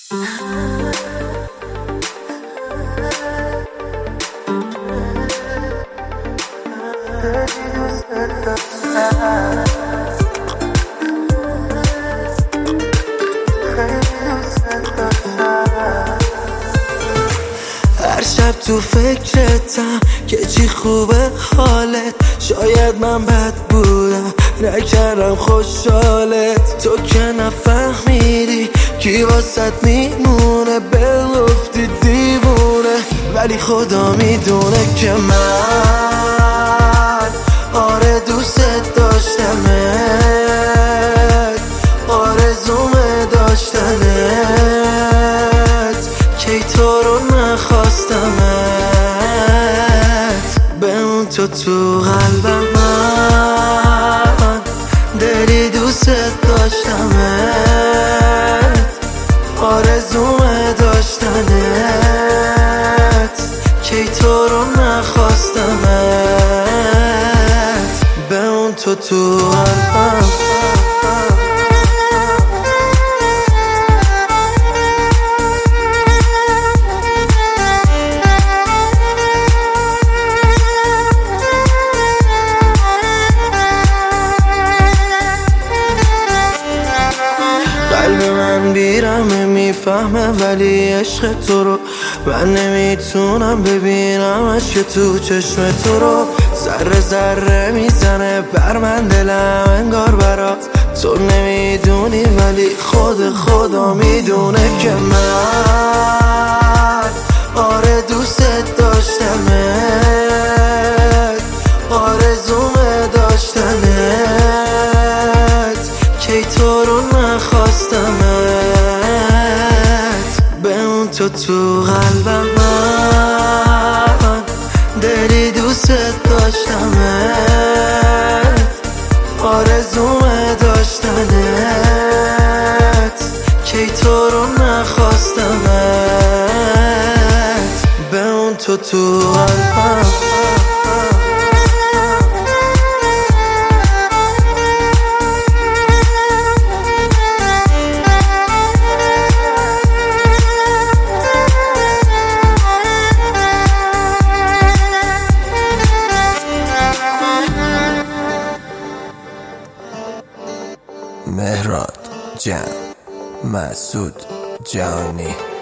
هر شب تو فکرتم که چی خوبه حالت. شاید من بد بودم نکردم خوشحالت. تو که نفهمیدی کی واسط میمونه، بگفتی دیوونه. ولی خدا میدونه که من آره دوست داشتمت، آرزومه داشتنت، کی تو رو نخواستمت. بمون تو قلبم، من دلی دوست داشتمت، آرزومه داشتنت، کی تو رو نخواستمت. بمون تو قلبم. قلب من بیرمه میفهمه ولی عشق تو رو من نمیتونم ببینمش که تو چشم تو رو. ذره ذره میزنه بر من دلم انگار برات. تو نمیدونی ولی خدا میدونه که من آره دوست داشتمت، آرزومه داشتنت، کی تو رو نخواستمت. بمون تو قلبم، من دلی دوست داشتمت، آرزومه داشتنت، کی تو رو نخواستمت. بمون تو قلبم. مهراد جان، مسعود جانی.